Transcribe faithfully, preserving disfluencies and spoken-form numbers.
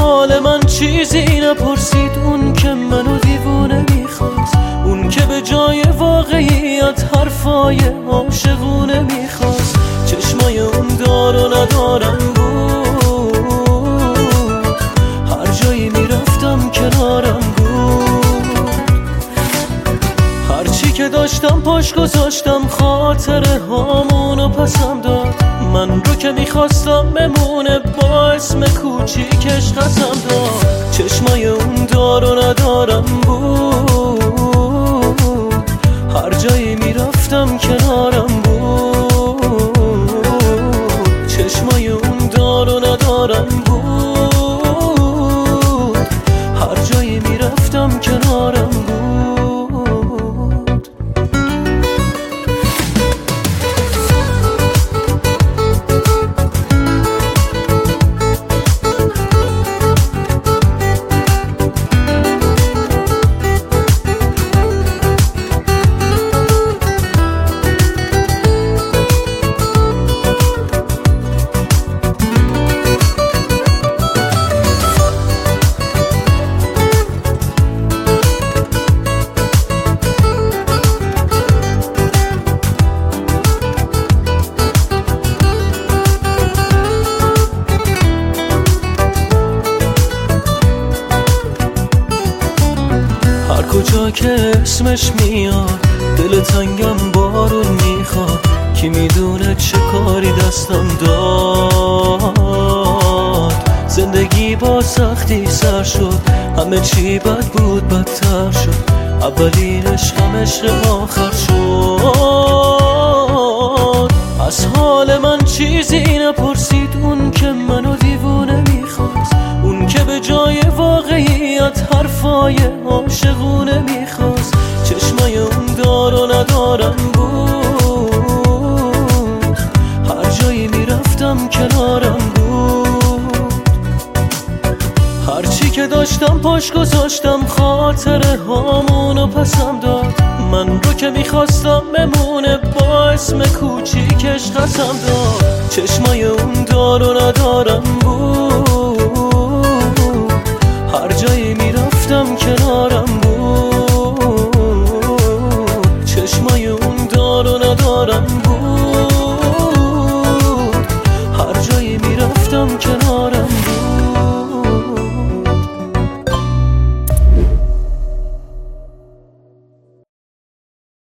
حال من چیزی نپرسید، اون که منو دیوونه میخواست، اون که به جای واقعیت حرفای عاشقونه میخواست. چشمای اون دار و ندارم بود، هر جایی میرفتم کنارم بود. هرچی که داشتم پاش گذاشتم، خاطره هامونو پسم داد. من رو که میخواستم بمونه، با اسم کوچیکش قسم داد. چشمای اون دار و ندارم بود، هر جایی میرفتم کنارم بود. چشمای اون دار و ندارم بود، هر جایی میرفتم کنارم بود. کجا که اسمش میاد، دل تنگم بارون میخواد. کی میدونه چه کاری دستم داد. زندگی با سختی سر شد، همه چی بد بود بدتر شد. اولین عشقم عشق آخر شد. از حال من چیزی نپرسید، اون که منو دیوونه میخواست، اون که به جای واقعیت حرفای عاشقونه میخواست. چشمای اون دار و ندارم بود، هر جایی میرفتم کنارم بود. هرچی که داشتم پاش گذاشتم، خاطره هامونو پسم داد. من رو که میخواستم بمونه، با اسم کوچیکش قسم داد. چشمای اون دار و ندارم بود، هر جایی میرفتم کنارم بود. چشمای اون دار و ندارم بود، هر جایی میرفتم کنارم بود.